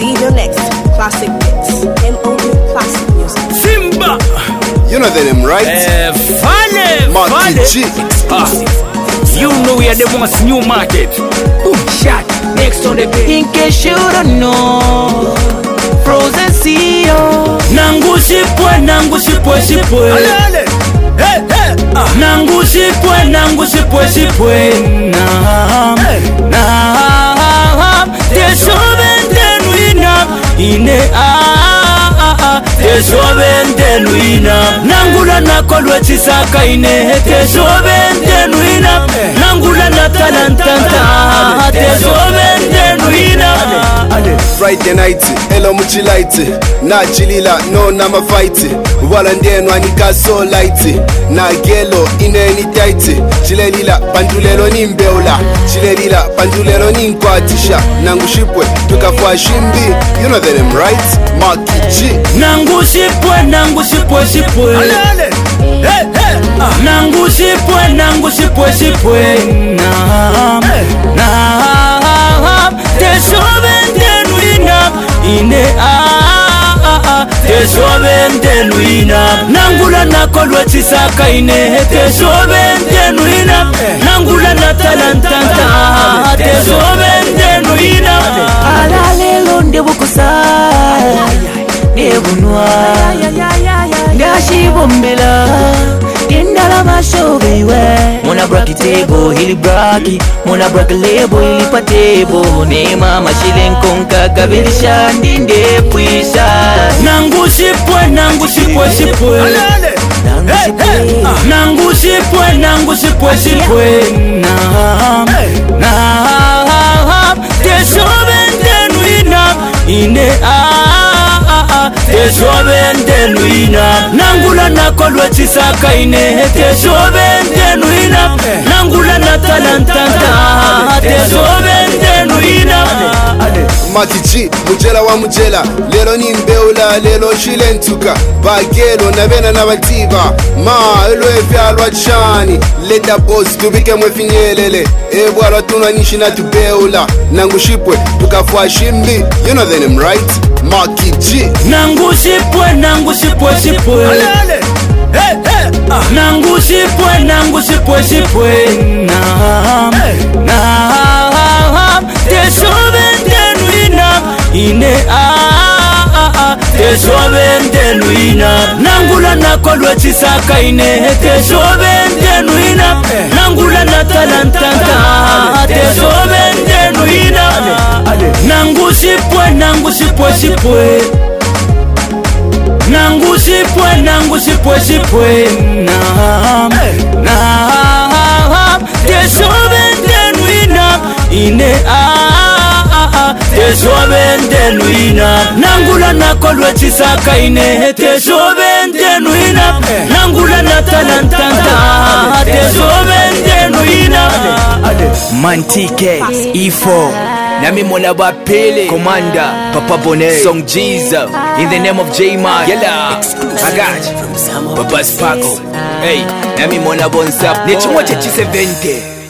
DJ Next, classic mix. MOU classic music. Simba. You know the name, right? Marty G. You know we are the most new market. Boom shot. Next on the beat. In case you don't know, Frozen CEO. Nangushipwe. Ale. Hey. Nangushipwe. Nangula nakolwe chisaka ine tesobendenuina nangula natalantanta tesobendenuina Friday night elo muchilaiti na chilila no na mafight wala ndenwa nika so light na gelo ine ni tight chilelila pandulelo ni mbeula chilelila pandulelo ni nkwatisha nangushipwe tukafwa shimbi. You know the name, right? Marty G. Nangushipwe. Ale. Hey. Nangushipwe. Tesobendenuina ine tesobendenuina nangula nakolwe chisaka ine tesobendenuina nangula natalantanta tesobendenuina Alalelo ndebukusa nebunwa ndashibombela ndala mashobewe mona braki table hili braki mona braki lebo hili patebo ne mama shilenkonka kabirisha ndinde pwisha Nangushipwe. Ale. Nangushipwe. Tesobendenuina ine tesobendenuina nangula nakolwe chisaka ine tesobendenuina nangula natalantanta tesobendenuina Marty G, mujela wa mujela lelo ni mbeula lelo shilentuka bagelo nabena nabatiba ma elwevyalwa chani leta boss tubike mwefinyelele ebwalwa tunanishi na tubeula nangushipwe tukafwa shimbi. You know the name, right? Marty G. Nangushipwe. Ale. Hey. Nangushipwe. Tesobendenuina ine tesobendenuina nangula nakolwe chisaka ine tesobendenuina nangula natalantanta tesobendenuina Nangushipwe. Tesobendenuina ine tesobendenuina nangula nakolwe chisaka ine tesobendenuina nangula natalantanta tesobendenuina Mantike E4 Nami mona bapele Commander Papa Bonet Song Jesus in the name of J-Man Yella I got you Papa Sparko Hey Nami mona bonsap Nechumwa chechi 70